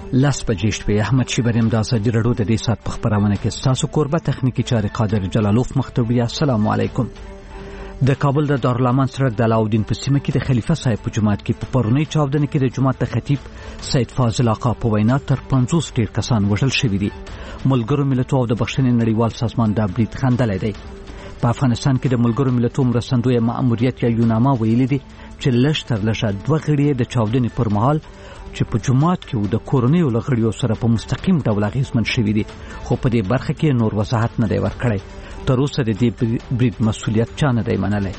لاس بجې شپې احمد شیبریم د ازادي راډیو د دې ساعت په خبرونه کې ستاسو کوربه تخنیکی چارې قادر جلالوف مختوی. السلام علیکم. د کابل د دارالامان سړک د علاودین په سیمه کې د خلیفه صاحب په جماعت کې په پرونی چاودنه کې د جماعت د خطیب سید فاضل آقا په وینا تر 50 ډیر کسان وژل شوي دي. ملګرو ملتونو او د بخښنې نړیوال سازمان د برید خندلې دی. په افغانستان کې د ملګرو ملتونو مرستندوی مأموریت یا یوناما ویلي دي چې لږ تر لږه 2 غړي د چاودنې پر مهال چې په جماعت کې د کورنیو لغړیو سره په مستقیم ډول اغیزمن شوي دي، خو په دې برخه کې نور وضاحت نه دی ورکړی. تر اوسه د دې برید مسؤلیت چا نه دی منلی.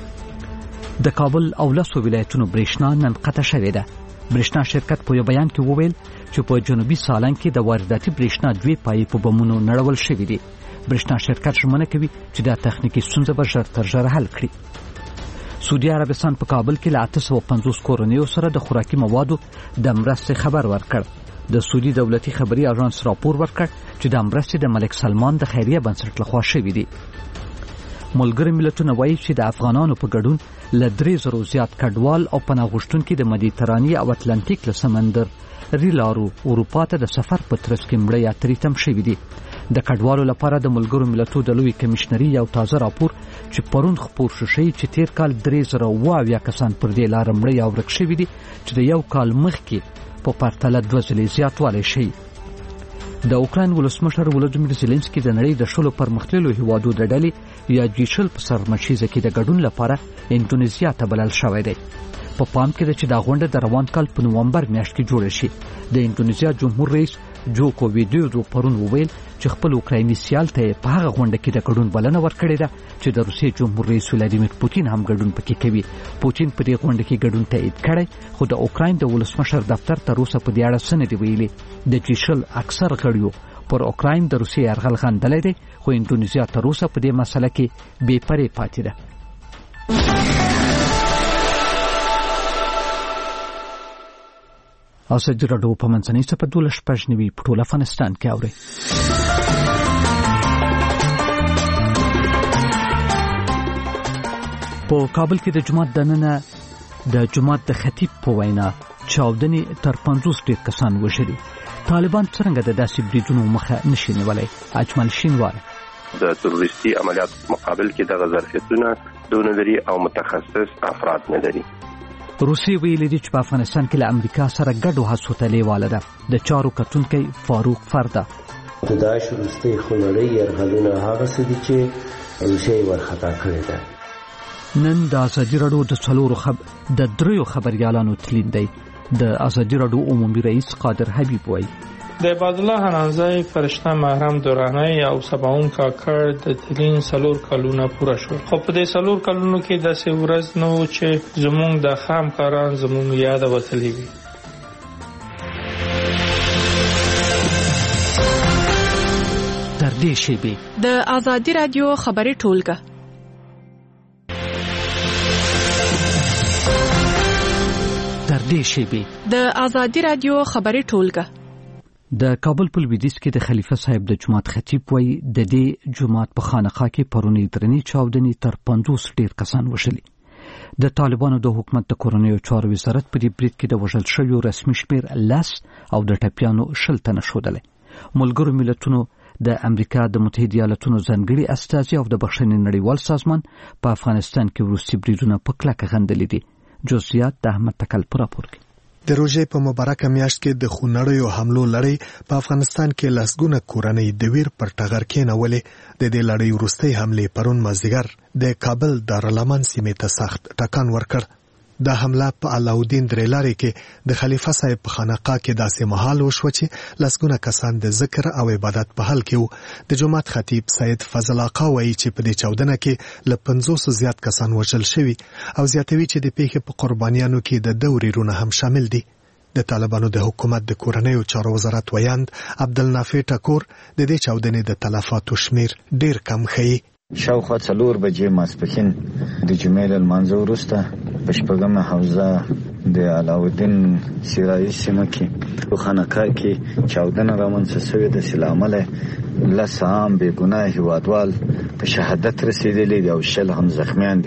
د کابل او لسو ولایتونو برېښنا نن قطع شوې ده. برېښنا شرکت په یو بیان کې وویل چې په جنوبي سالنګ کې د وارداتي برېښنا 2 پایې په بمونو نړول شوي دي. برېښنا شرکت ژمنه کوي چې دا تخنیکي ستونزه به ژر تر ژره حل کړي. سعودي عربستان په کابل کې له 850 کورنیو سره د خوراکي موادو د مرستې خبر ورکړ. د سعودي دولتي خبري اژانس راپور ورکړ چې د مرستې د ملک سلمان د خیریه بنسټ لخوا شوې دي. ملګري ملتونه وایي چې د افغانانو په ګډون له 3000 زیات کډوال او پناه غوښتونکي د مدیترانې او اتلانتیک له سمندر ریلارو اروپا ته د سفر په ترڅ کې مړه یا تریتم شوي دي. د کډوالو لپاره د ملګرو ملتونو د لوی کمشنري یو تازه راپور چې پرون خپور شوی چې تیر کال 3000 کسان پر دې لار مړه یا ورک شوي دي چې د یو کال مخکې په پرتله 2 ځلې زیاتوالی شي. د اوکراین ولسمشر ولودیمیر زيلنسکي د نړۍ د شلو پرمختللو هیوادو د ډلې یا جیشل په سرمشیزه کې د ګډون لپاره انډونیزیا ته بلل شوی دی. په پام کې ده چې دا غونډه د روان کال په نومبر میاشت کې جوړه شي. د انډونیزیا جمهور رئیس جوکو ویډودو پرون وویل چې خپل اوکرایني سیال ته په هغه غونډه کې د ګډون بلنه ورکړې ده چې د روسیې جمهور رئیس ولادیمیر پوتین هم ګډون پکې کوي. پوتین په دې غونډه کې ګډون تایید کړی، خو د اوکراین د ولسمشر دفتر تر اوسه په دې اړه څه نه دی ویلي. د جیشل اکثر غړیو پر اوکراین د روسیې یرغل غندلی دی، خو انډونیزیا تر اوسه په دې مسله کې بې پرې پاتې ده. ازادي راډیو په منځنۍ صفحه 12 په ټول افغانستان کې اوري. په کابل کې د جماعت دننه د جماعت د خطیب په وینا چاودنې تر 50 ډیر کسان وژلي. طالبان څنګه د داسې بریدونو مخه نشي نیولی؟ اجمل شینوار د تروریستي عملیات مقابل کې د ظرفیتونه دونه لري او متخصص افراد نه لري. روسیې ویلي دي چې په افغانستان کې له امریکا سره ګډو هڅو ته لیواله ده. د چارو کتونکی فاروق فرده د داعش وروستي خونړۍ یرغلونه هغه څه دي چې روسیې ورخطا کړی ده. نن د ازادي راډیو د 3 خبريالانو تلین دی. د ازادي راډیو عمومي رئیس قادر حبیب وایي د عبد الله حنانزای فرشته محرم دورانی او سباون کاکړ د تلین 4 کلونه پوره شو، خو په دې 4 کلونو کې داسې ورځ نه و چې زموږ د خامکاران زموږ یاد وتلی وي. تر دې شیبې د ازادي راډیو خبري ټولګه د ازادي راډیو خبري ټولګه د کابل په لویدیځ کې د خلیفه صاحب د جماعت خطیب وایي د دې جماعت په خانقاه کې پرونی درنې چاودنې تر 50 ډیر کسان وژلي. د طالبانو د حکومت د کورنیو چارو وزارت په دې برید کې د وژل شویو رسمي شمیر 10 او د ټپیانو 60 تنه ښودلی. ملګرو ملتونو د امریکا د متحده ایالاتونو ځانګړي استازي او د بخښنې نړیوال سازمان په افغانستان کې وروستي بریدونه په کلکه غندلي دي. جزئیات د احمد تکل پر راپور کې. د روژې په مبارکه میاشت کې د خونړیو حملو لړۍ په افغانستان کې لسګونه کورنۍ د ویر پر ټغر کېنولې. د دې لړۍ وروستۍ حملې پرون مازدیګر د کابل دارالامان سیمې ته سخت ټکان ورکړ. دا حمله په علاودین درېلارې کې د خلیفه صاحب په خانقاه کې داسې مهال وشوه چې لسګونه کسان د ذکر او عبادت په حال کې وو. د جماعت خطیب سید فضل آقا وایي چې په دې چاودنه کې له 500 زیات کسان وژل شوي او زیاتوي چې د پیښې په قربانیانو کې د ورېرونه هم شامل دي. د طالبانو د حکومت د کورنیو چارو وزارت ویاند عبدالنافع ټکور د دې چاودنې د تلفاتو شمیر ډیر کم ښیي. شاوخوا 4 بجې ماسپښین د جمعې له لمانځه وروسته په شپږمه حوزه د علاودین سیرایي سیمه کې په خانقاه کې چاودنه رامنځته شوې ده چې له امله 10 عام بې ګناه هیوادوال په شهادت رسېدلي دي او 60 هم زخمیان دي.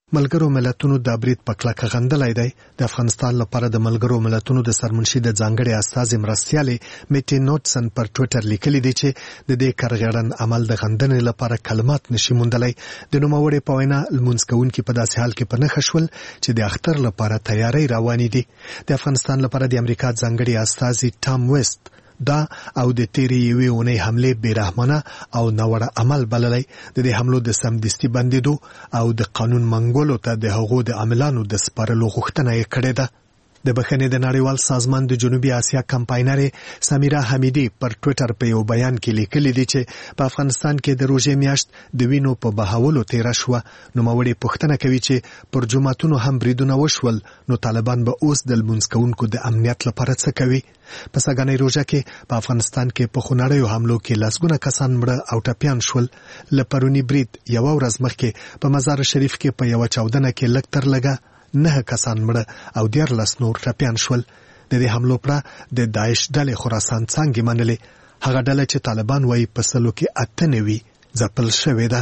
ملګرو ملتونو د برید په کلکه غندلی دی. د افغانستان لپاره د ملګرو ملتونو د سرمنشي د ځانګړي استازي مرستیالې میټي نوټسن پر ټویټر لیکلي دي چې د دې کارغړن عمل د غندنې لپاره کلمات نشي موندلی. د نوموړي په وینا لمونځ کوونکي په داسې حال کې په نښه شول چې د اختر لپاره تیاری روانې دي. د افغانستان لپاره د امریکا ځانګړي استازي ټام ویسټ دا او د تیری یوې اونۍ حمله بیرحمانه او ناوړه عمل بللی. د دې حملو د سمدستي بندیدو او د قانون منګولو ته د هغو د عاملانو د سپارلو غوښتنه یې کړې ده. د بخښنې د نړیوال سازمان د جنوبي اسیا کمپاینرې سمیرا حمیدي پر ټویټر په یو بیان کې لیکلي دي چې په افغانستان کې د روژې میاشت د وینو په بهولو تیره شوه. نوموړي پوښتنه کوي چې پر جوماتونو هم بریدونه وشول، نو طالبان به اوس د لمونځ کوونکو د امنیت لپاره څه کوي؟ په سږنۍ روژه کې په افغانستان کې په خونړیو حملو کې لسګونه کسان مړه او ټپیان شول. له پرونی برید یوه ورځ مخکې په مزار شریف کې په یوه چاودنه کې لږ تر لږه 9 کسان مړه او 14 نور ټپیان شول. د دې حملو پر د داعش ډلې خراسان څنګه منلې، هغه ډله چې طالبان وايي په سلو کې 98 ځپل شوې ده.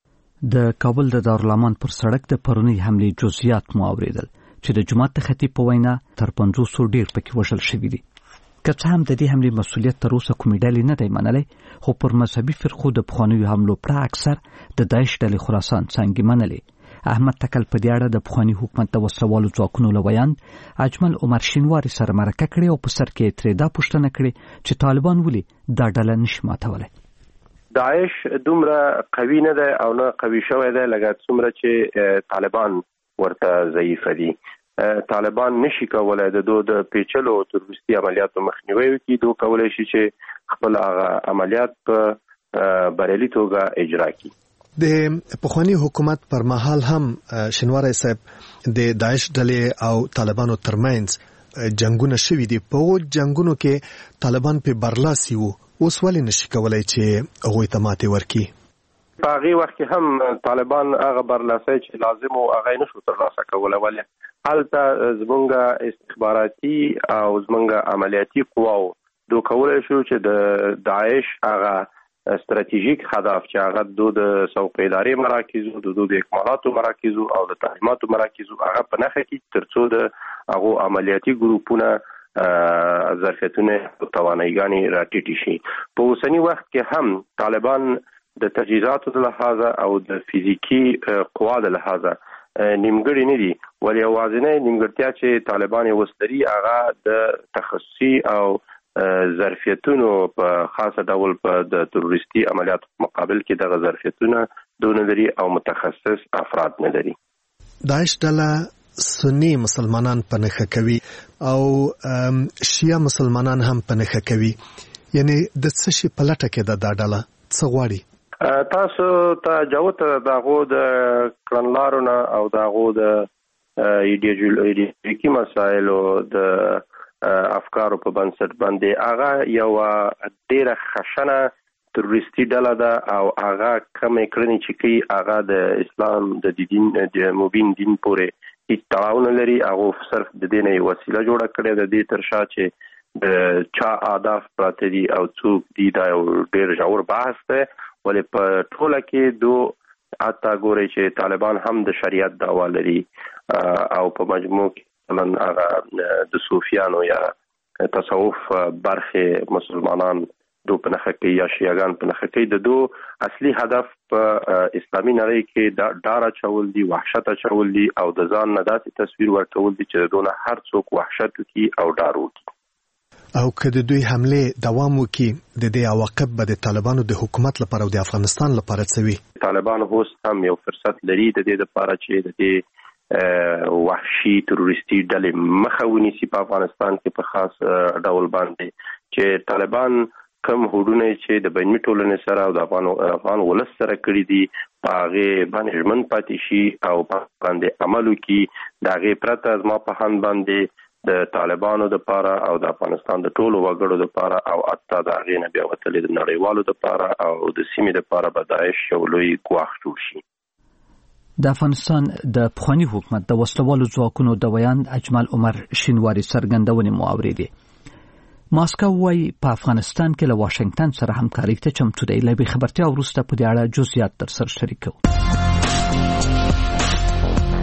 د کابل د دارالمان پر سړک د پرونی حملې جزئیات مو اوریدل چې د جماعت خطیب په وینا تر 500 ډیر پکې وژل شوي دي. که څه هم د دې حملې مسؤلیت تر اوسه کومې ډلې نه دی منلی، خو پر مذهبي فرقو د پخوانیو حملو پر اکثر د داعش ډلې خراسان څنګه منلې. احمد تکل په دې اړه د پخوانی حکومت د وسلوالو ځواکونو له ویاند اجمل عمر شینواري سره مرکه کړې او په سر کې ترې دا پوښتنه کړې چې طالبان ولې دا ډله نشي ماتولی. داعش دومره قوي نه ده او نه قوي شوی ده لکه څومره چې طالبان ورته ضعیف دي. طالبان نشي کولای د دوه د پیچلو تروریستي عملیاتو مخنیوي وکړي. دوی کولای شي چې خپل هغه عملیات په بریالي توګه اجرا کړي. د پخوانی حکومت پر مهال هم شینواری صاحب د داعش ډلې او طالبانو ترمنځ جنگونه شوي دي. په هغو جنگونو کې طالبان په برلاسي وو، اوس ولې نشي کولای چې هغوی ته ماتې ورکړي؟ په هغې وخت کې هم طالبان هغه برلاسي چې لازم و هغه یې نشو ترلاسه کولی. ولې هلته زمونږ استخباراتي او زمونږ عملیاتي قواو دوی کولی شو چې د داعش هغه استراتیژیک هدف چې هغه د څوکیداري مراکز او د اکمالاتو مراکز او د تعلیماتو مراکز هغه په نخښه کې ترڅو د هغه عملیاتي ګروپونه ظرفیتونه او توانایګانې راټیټې شي. په اوسنی وخت کې هم طالبان د تجهیزاتو له لحاظه او د فزیکی قوا له لحاظه نیمګړي نه دي، ولې یوازینۍ نیمګړتیا چې طالبان یې وستري هغه د تخصصي او ظرفیتونو په خاصه ډول په د تروریستي عملیاتو مقابل کې دغه ظرفیتونه دونه لري او متخصص افراد نه لري. داعش ډله سنی مسلمانان په نښه کوي او شیعه مسلمانان هم په نښه کوي. یعنی د څه شي په لټه کې دا ډله څه غواړي؟ تاسو ته جوت دغه د کړنلارونه او دغه د ایډیولوژیکي مسایلو د افکارو په بنسټ باندې هغه یو ډیره خشنه تروریستي ډله ده او هغه کومې کړنې چې کوي هغه د اسلام د دین د مبین دین پورې تړاو نه لري. هغه صرف د دې نه وسیله جوړه کړې ده. د تر شا چې د چا اهداف پراته دي او څوک دي دا یو ډیر ژور بحث دی. ولې په ټوله کې دوی حتی ګوري چې طالبان هم د شریعت دعوا لري او په مجموع کې مثلا هغه د صوفیانو یا تصوف برخه مسلمانان دو په نخښه کې یا شیعاګان په نخښه کې د دو اصلي هدف په اسلامي نړۍ کې دا ډار اچول دي، وحشت اچول دي او د ځان نه داسې تصویر ورکول دي چې دونه هر څوک وحشت وکړي او ډار وکړي. او که د دوی حمله دوام وکړي د دې عواقب به د طالبانو د حکومت لپاره او د افغانستان لپاره څه وي؟ طالبان اوس هم یو فرصت لري د دې لپاره چې د دې وحشي تروریستي ډلې مخه ونیسي په افغانستان کې په خاص ډول باندې چې طالبان کم هوډونه چې د بیني ټولنې سره او د افغان ولس سره کړی دي هغه باندې ژمن پاتې شي او باندې عمل وکړي. د هغې پرته زما په هند باندې د طالبانو لپاره او د افغانستان د ټولو وګړو لپاره او حتی د هغې نه بیا وتلې د نړیوالو لپاره او د سیمې لپاره به داعش یو لوی ګواښ جوړ شي. د افغانستان د پخوانی حکومت د وسلوالو ځواکونو د ویاند اجمل عمر شینواري څرګندونې مو اورېدې. ماسکو وايي په افغانستان کې له واشنگټن سره همکاري ته چمتو دی. له خبرتیا وروسته په دې اړه جزئیات در سره شریکوم.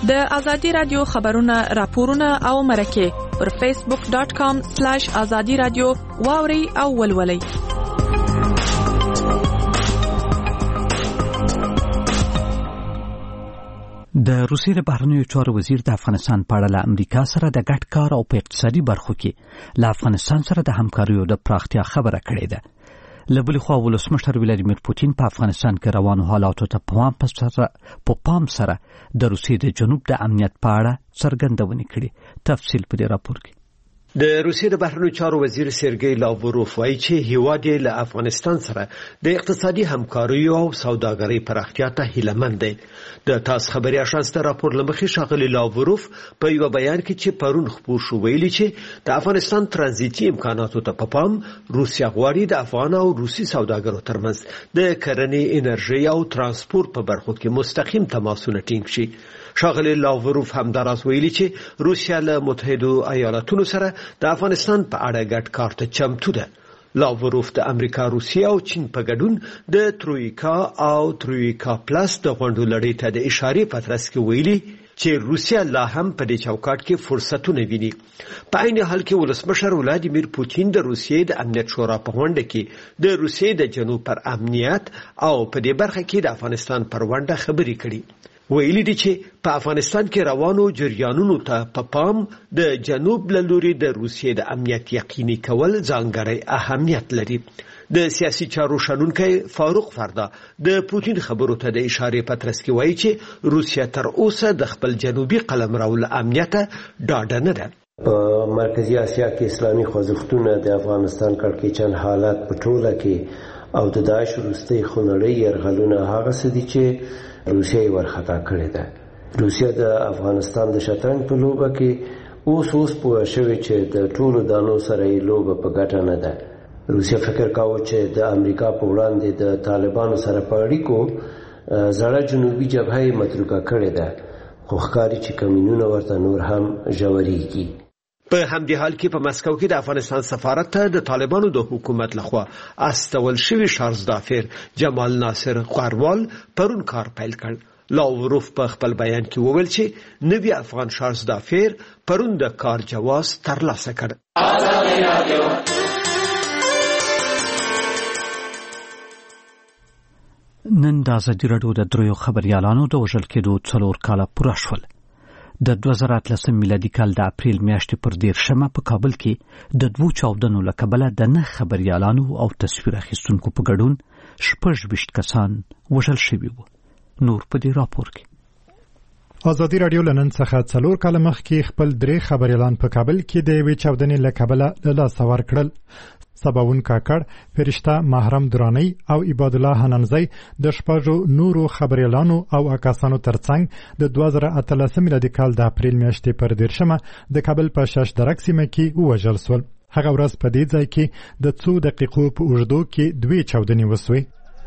د ازادي رادیو خبرونه راپورونه او مرکه پر facebook.com/azadi radio واوري او ولولي. د روسیې د بهرنیو چارو وزیر د افغانستان په اړه له امریکا سره د ګډ کار او په اقتصادي برخو کې له افغانستان سره د همکاریو د پراختیا خبره کړې ده. له بلې خوا ولسمشر ولادیمیر پوتین په افغانستان کې روانو حالاتو ته په پام سره د روسیې د جنوب د امنیت په اړه څرګندونې کړې. تفصیل په دې راپور کې. د روسیې د بهرنیو چارو وزیر سرګی لاوروف وایي چې هیواد یې له افغانستان سره د اقتصادي همکاریو او سوداګرۍ پراختیا ته هیلهمند دی. د تاس خبري اژانس ته راپور لمخې ښاغلي لاوروف په یو بیان کې چې پرون خپور شو ویلي چې د افغانستان ترانزیتي امکاناتو ته په پام روسیا غواړي د افغان او روسي سوداګرو ترمنځ د کرنې، انرژي او ترانسپورت په برخو کې مستقیم تماسونه ټینګ شي. ښاغلي لاوروف همداراز ویلي چې روسیا له متحده ایالاتونو سره د افغانستان په اړه ګډ کار ته چمتو ده. لاوروف د امریکا، روسیا او چین په ګډون د ترویکا او ترویکا پلاس د غونډو لړۍ ته د اشارې په ترڅ کې ویلي چې روسیا لا هم په دې چوکاټ کې فرصتونه ویني. په عین حال کې ولسمشر ولادیمیر پوتین د روسیې د امنیت شورا په غونډه کې د روسیې د جنوب پر امنیت او په دې برخه کې د افغانستان پر ونډه خبرې کړي. ویلي دي چې په افغانستان کې روانو جریانونو ته په پام د جنوب له لوري د روسیې د امنیت یقیني کول ځانګړی اهمیت لري. د سیاسي چارو شنونکی فاروق فردا د پوتین خبرو ته د اشارې په ترڅ کې وایي چې روسیا تر اوسه د خپل جنوبي قلمرو له امنیت ډاډه نه ده. په مرکزی اسیا کې اسلامي خوځښتونه د افغانستان کړکېچن حالات په ټوله کې او د داعش وروستۍ خونړۍ یرغلونه هغه څه دي چې روسیا ورخطا کړې ده. روسیا د افغانستان د شطرنج په لوبه کې اوس پوه شوې چې د ټولو دانو سره یې لوبه په ګټه نه ده. روسیا فکر کاوه چې د امریکا په وړاندې د طالبانو سره په اړیکو زړه جنوبي جبهه یې متروکه کړې ده، خو ښکاري چې کمینونه ورته نور هم ژورېږي. په همدې حال کې په مسکو کې د افغانستان سفارت ته د طالبانو د حکومت لخوا استول شوی شارزدافر جمال ناصر غروال پرون کار پیل کړ. لاوروف په خپل بیان کې وویل چې نوی افغان شارزدافر پرون د کار جواز ترلاسه کړ. نن د ازادي راډیو د دریو خبريالانو د وژل کېدو 4 کاله پوره شول. د 2013 میلادي کال د اپریل میاشتې پر 13 په کابل کې د 2 چاودنو له کبله د 9 خبريالانو او تصویر اخیستونکو په ګډون 26 کسان وژل شوي وو. نور په دې راپور کې. ازادي راډیو لنن څخه 4 کال مخکې خپل 3 خبريالان په کابل کې د یوې چاودنې له کبله له لاسه ورکړل. سباون کاکړ، فرشته محرم درانی او عباد الله حنانزی د شپږو نورو خبريالانو او اکاسانو ترڅنګ د 2013 میلادي کال د اپریل میاشتې پر 13 د کابل په شاش درک سیمه کې وژل شول. هغه ورځ په دې ځای کې د 2 دقیقو په اوږدو کې 2 چاودنې وسوې.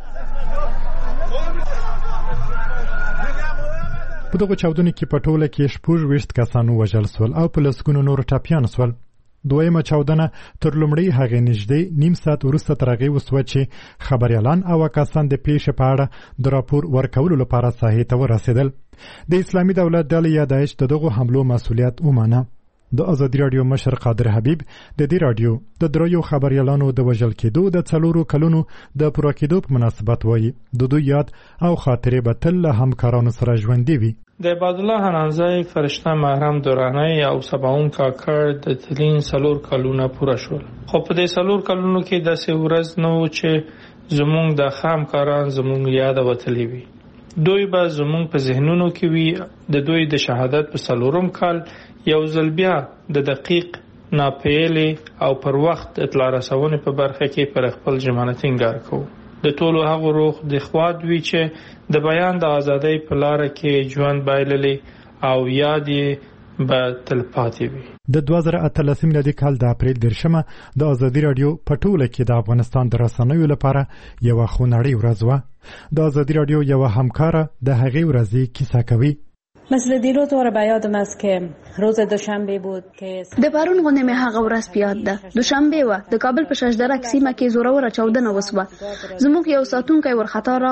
په دغه چاودنې کې په ټوله کې 26 کسان وژل شول او په لسګونو نور ټاپیان شول. دویمه چاودنه تر لومړۍ هغې نږدې نیم ساعت وروسته تر هغې وسوه چې خبريالان او کسان د پیښې په اړه د راپور ورکولو لپاره ساحې ته ورسېدل. د اسلامي دولت ډلې یا داعش د دغو حملو مسؤلیت ومانه. د ازادي راډیو مشر قادر حبیب د دې راډیو د دریو خبريالانو د وژل کېدو د 4 کلونو د پوره کېدو په مناسبت وایي د دوی یاد او خاطرې به تل له همکارانو سره ژوندۍ وي. د عباد الله حنانزی، فرشته محرم درانی او سباون کاکړ د تلین 4 کلونه پوره شول. خو په دې 4 کلونو کې داسې ورځ نه و چې زموږ د همکاران زموږ یاد وتلی وي. دوی به زموږ په ذهنونو کې وي. د دوی د شهادت په 4م کال یو ځل بیا د دقیق، ناپیلې او پر وخت اطلاع رسونې په برخه کې پر خپل ضمانت ټینګار کوو. د ټولو هغو روح د خواد وی چې د بیان د ازادۍ په لار کې ژوند بایللې او یاد یې به تلپاتې وي. د 2013 میلادي کال د اپریل 13 د ازادي راډیو په ټوله کې د افغانستان د رسنیو لپاره یو خونړۍ ورځ و. د ازادي راډیو یو همکاره د هغې ورځې کیسه کوي. مثل دیروز به یادم است که روز دوشنبه بود که د پرون غونډه مې هغه ورځ په یاد ده. دوشنبه و. د کابل په شاش درک سیمه کې زوروره چاودنه وسوه. زموږ یو ساتونکی ورخطا